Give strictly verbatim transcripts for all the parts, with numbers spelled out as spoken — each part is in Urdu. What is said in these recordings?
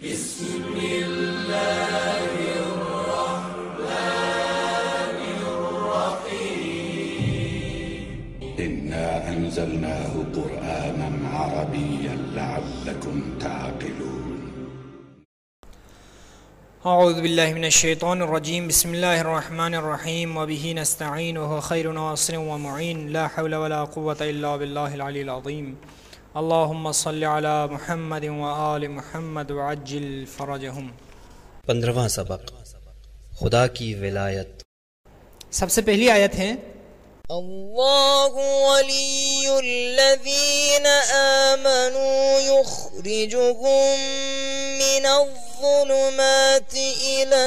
بسم اللہ الرحمن الرحیم انا انزلناه قرآنا عربيا لعلكم تعقلون اعوذ باللہ من الشیطان الرجیم بسم اللہ الرحمن الرحیم وبہ نستعین وهو خیر ناصر ومعین لا حول ولا قوة الا باللہ العلی العظیم اللہم صل علی محمد وآل محمد وعجل فرجہم۔ پندرہواں سبق، خدا کی ولایت۔ سب سے پہلی آیت ہے اللہ ولی الذین آمنوا یخرجهم من الظلمات الى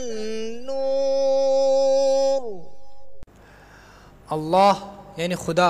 النور۔ اللہ یعنی خدا،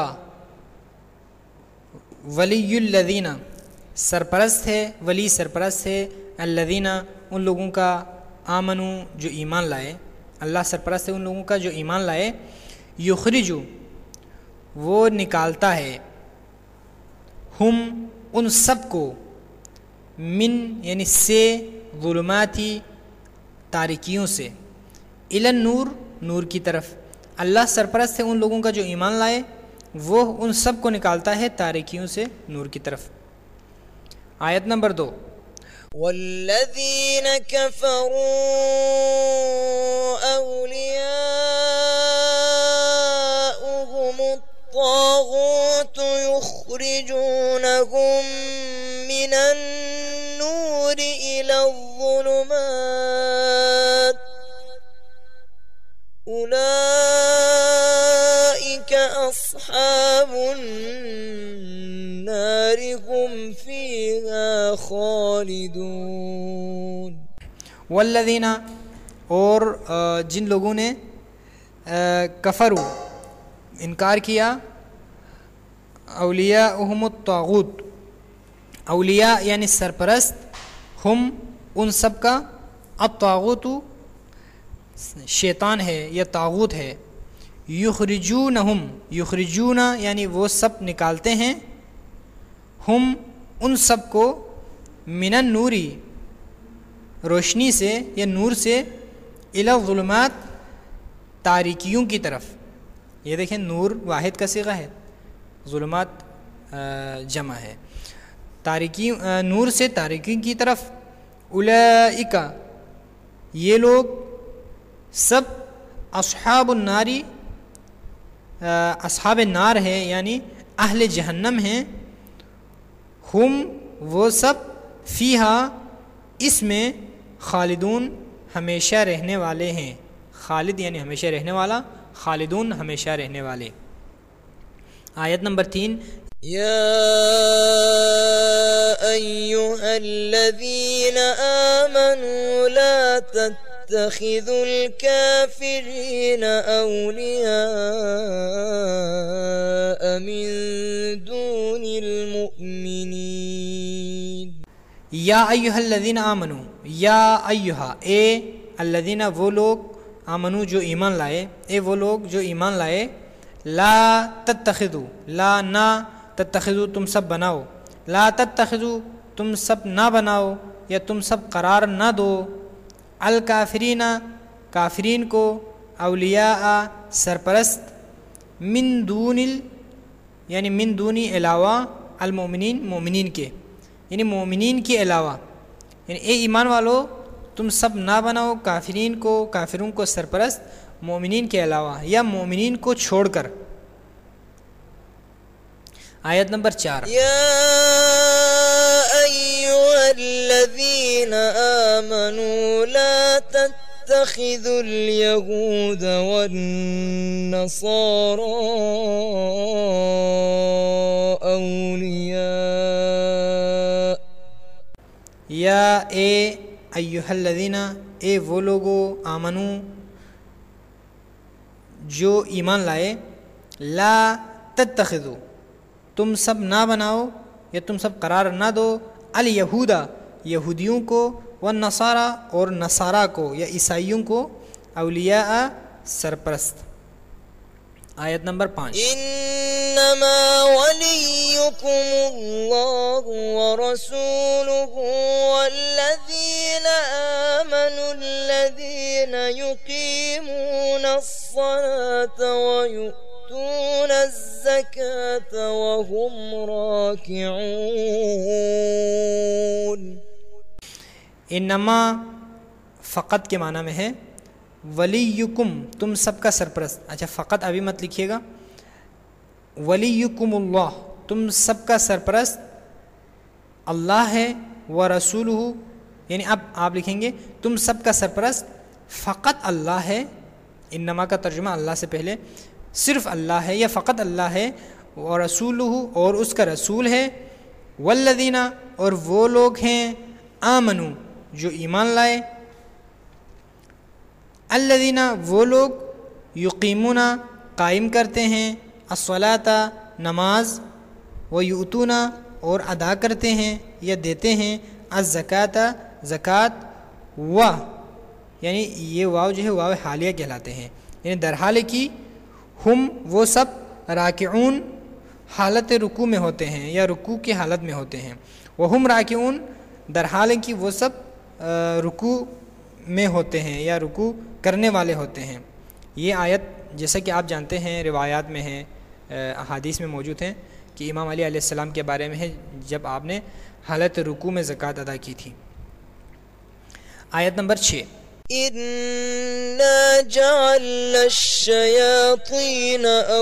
ولی الذین سرپرست ہے، ولی سرپرست ہے، الذین ان لوگوں کا، آمنو جو ایمان لائے، اللہ سرپرست ہے ان لوگوں کا جو ایمان لائے، یخرجو وہ نکالتا ہے، ہم ان سب کو، من یعنی سے، ظلماتی تاریکیوں سے، الی النور نور کی طرف۔ اللہ سرپرست ہے ان لوگوں کا جو ایمان لائے، وہ ان سب کو نکالتا ہے تاریکیوں سے نور کی طرف۔ آیت نمبر دو، والذین کفروا اولیاؤہم الطاغوت یخرجونہم من النور الى الظلمات اولئک اصحاب النار هم فیہا خالدون۔ والذین اور جن لوگوں نے کفروا انکار کیا، اولیاءہم الطاغوت، اولیاء یعنی سرپرست، ہم ان سب کا، الطاغوت شیطان ہے یا طاغوت ہے، یخرجونہم یخرجون یعنی وہ سب نکالتے ہیں، ہم ان سب کو، من النوری روشنی سے یا نور سے، الی الظلمات تاریکیوں کی طرف۔ یہ دیکھیں نور واحد کا صیغہ ہے، ظلمات جمع ہے، تاریکی نور سے تاریکی کی طرف۔ اولئک یہ لوگ سب، اصحاب الناری اصحاب النار ہے یعنی اہل جہنم ہیں، ہم وہ سب، فیہا اس میں، خالدون ہمیشہ رہنے والے ہیں، خالد یعنی ہمیشہ رہنے والا، خالدون ہمیشہ رہنے والے۔ آیت نمبر تین، یا ایہا الذین آمنوا لا تتخذوا الكافرین اولیاء من دون المؤمنین۔ یا ایہا الذین آمنو، یا ایہا اے، الذین وہ لوگ، آمنو جو ایمان لائے، اے وہ لوگ جو ایمان لائے، لا تتخذو لا نہ، تتخذو تم سب بناؤ، لا تتخذو تم سب نہ بناؤ یا تم سب قرار نہ دو، الکافرین کافرین کو، اولیاء سرپرست، من دون ال یعنی من دونی علاوہ، المؤمنین مومنین کے، یعنی مومنین کے علاوہ، یعنی اے ایمان والو تم سب نہ بناؤ کافرین کو، کافروں کو سرپرست، مومنین کے علاوہ یا مومنین کو چھوڑ کر۔ آیت نمبر چار، یا ایہا الذین آمنوا لا تتخذوا اليہود والنصارى اولیاء۔ یا اے ایہا الذین اے وہ لوگو، آمنو جو ایمان لائے، لا تتخذو تم سب نہ بناؤ یا تم سب قرار نہ دو، الیہودا یہودیوں کو، والنصارى اور نصارہ کو یا عیسائیوں کو، اولیاء سرپرست۔ آیت نمبر پانچ، انما ولیکم اللہ ورسولہ والذین انما فقط کے معنی میں ہے، ولیکم تم سب کا سرپرست. اچھا فقط ابھی مت لکھیے گا، ولیکم اللہ تم سب کا سرپرست اللہ ہے، ورسولہ یعنی اب آپ لکھیں گے تم سب کا سرپرست فقط اللہ ہے. انما کا ترجمہ اللہ سے پہلے صرف اللہ ہے یا فقط اللہ ہے، ورسولہ اور اس کا رسول ہے، والذین اور وہ لوگ ہیں آمنو جو ایمان لائے، الذین وہ لوگ یقیمون قائم کرتے ہیں، الصلاۃ نماز، ویؤتون اور ادا کرتے ہیں یا دیتے ہیں، الزکاۃ زکوٰۃ، و یعنی یہ واو جو ہے واو حالیہ کہلاتے ہیں، یعنی در حال کی ہم وہ سب راکعون حالت رکوع میں ہوتے ہیں یا رکوع کی حالت میں ہوتے ہیں، وہم راکعون در حال کی وہ سب رکوع میں ہوتے ہیں یا رکوع کرنے والے ہوتے ہیں. یہ آیت جیسا کہ آپ جانتے ہیں روایات میں ہیں، احادیث میں موجود ہیں کہ امام علی علیہ السلام کے بارے میں ہے جب آپ نے حالت رکوع میں زکوٰۃ ادا کی تھی. آیت نمبر چھ، إنا جعلنا الشياطين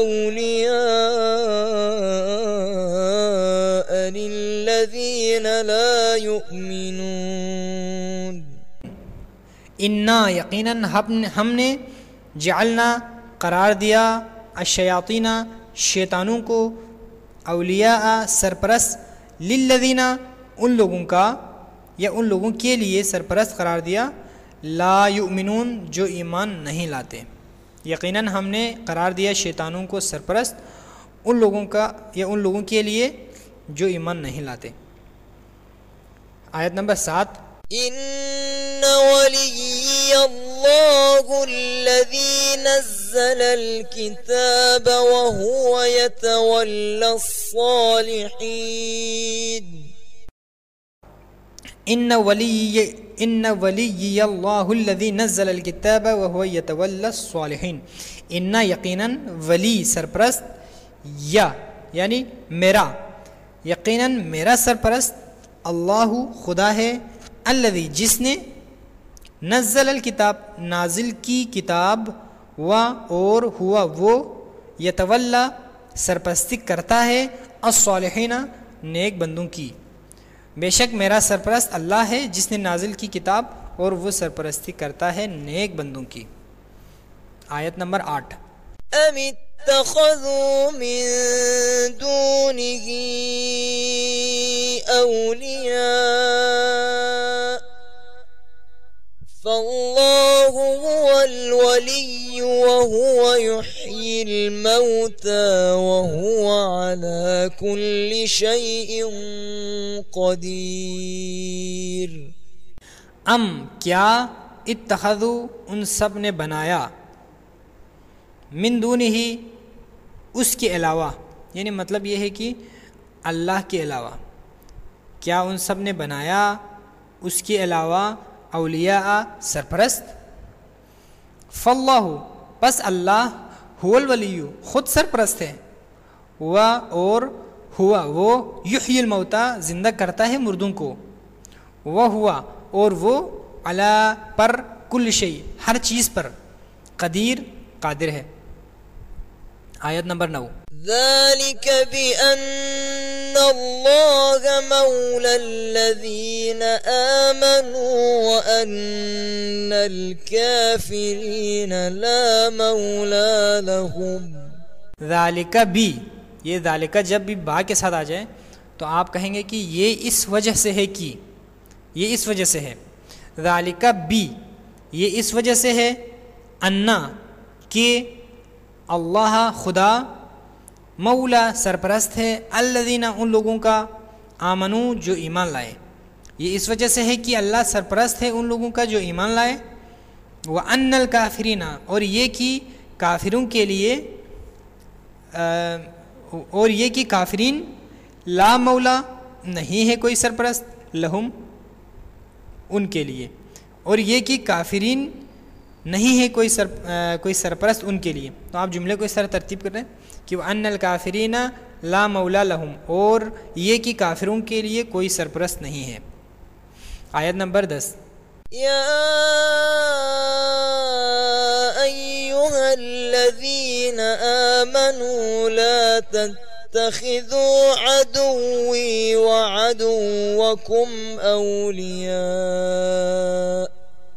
أولياء للذين لا يؤمنون. انا یقیناً ہم نے جعلنا قرار دیا الشیاطین شیطانوں کو، اولیاء سرپرست، للذین ان لوگوں کا یا ان لوگوں کے لیے سرپرست قرار دیا، لا یؤمنون جو ایمان نہیں لاتے. یقیناً ہم نے قرار دیا شیطانوں کو سرپرست ان لوگوں کا یا ان لوگوں کے لیے جو ایمان نہیں لاتے. آیت نمبر سات، إن ولي الله الذي نزل الكتاب وهو يتولى الصالحين. ان ولی ان ولی اللہ الذی نزل الکتاب وهو يتولى الصالحین. ان یقیناً ولی سرپرست، یا یعنی میرا، یقیناً میرا سرپرست اللہ خدا ہے، الذی جس نے نزل الکتاب نازل کی کتاب، و اور ہوا وہ، یتولا سرپرستی کرتا ہے، الصالحین نیک بندوں کی. بے شک میرا سرپرست اللہ ہے جس نے نازل کی کتاب اور وہ سرپرستی کرتا ہے نیک بندوں کی. آیت نمبر آٹھ، أم اتخذوا من دونه أولياء فالله هو الولي وهو يحيي الموتى وهو على كل شيء قدير. ام کیا، اتخذوا ان سب نے بنایا، من دونہ اس کے علاوہ، یعنی مطلب یہ ہے کہ اللہ کے علاوہ، کیا ان سب نے بنایا اس کے علاوہ اولیاء سرپرست. فاللہ پس اللہ، هو الولی خود سرپرست ہے، و اور ہوا وہ، یحیی الموتى زندہ کرتا ہے مردوں کو، وہ ہوا اور وہ، علی پر، کل شیء ہر چیز پر، قدیر قادر ہے. آیت نمبر نو، ذلك بأن الله مولى الذين آمنوا وأن الكافرين لا مولى لهم. ذالک بھی، یہ ذالک جب بھی با کے ساتھ آ جائے تو آپ کہیں گے کہ یہ اس وجہ سے ہے، کہ یہ اس وجہ سے ہے. ذالک بھی یہ اس وجہ سے ہے، انا کہ اللہ خدا، مولا سرپرست ہے، الذین ان لوگوں کا، آمنو جو ایمان لائے. یہ اس وجہ سے ہے کہ اللہ سرپرست ہے ان لوگوں کا جو ایمان لائے. وَأَنَّ الْكَافِرِينَ اور یہ کہ کافروں کے لیے، اور یہ کہ کافرین، لا مولا نہیں ہے کوئی سرپرست، لہم ان کے لیے، اور یہ کہ کافرین نہیں ہے کوئی سر کوئی سرپرست ان کے لیے. تو آپ جملے کو اس طرح ترتیب کر رہے ہیں کہ وَأَنَّ الْكَافِرِينَ لَا مَوْلَى لَهُمْ، اور یہ کہ کافروں کے لیے کوئی سرپرست نہیں ہے. آیت نمبر دس. يا أيها الذين آمنوا لا تتخذوا عدوي وعدوكم أولياء.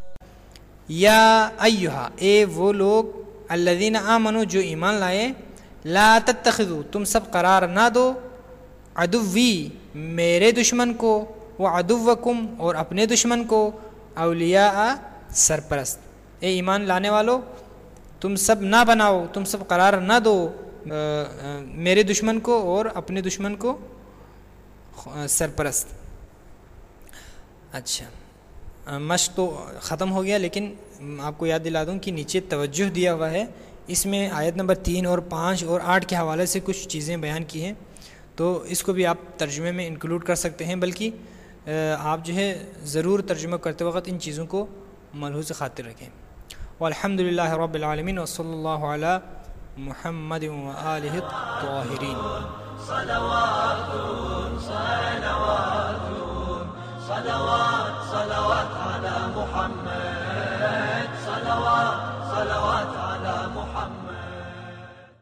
یا ایہا اے وہ لوگ الذین آمنو جو ایمان لائے لا تتخذو تم سب قرار نہ دو عدوی میرے دشمن کو وعدوکم اور اپنے دشمن کو اولیاء سرپرست. اے ایمان لانے والو تم سب نہ بناؤ تم سب قرار نہ دو میرے دشمن کو اور اپنے دشمن کو سرپرست. اچھا مشق تو ختم ہو گیا لیکن آپ کو یاد دلا دوں کہ نیچے توجہ دیا ہوا ہے اس میں آیت نمبر تین اور پانچ اور آٹھ کے حوالے سے کچھ چیزیں بیان کی ہیں تو اس کو بھی آپ ترجمے میں انکلوڈ کر سکتے ہیں بلکہ آپ جو ہے ضرور ترجمہ کرتے وقت ان چیزوں کو ملحوظ خاطر رکھیں. والحمد للہ رب العالمین وصلی اللہ علی محمد وآلہ الطاہرین.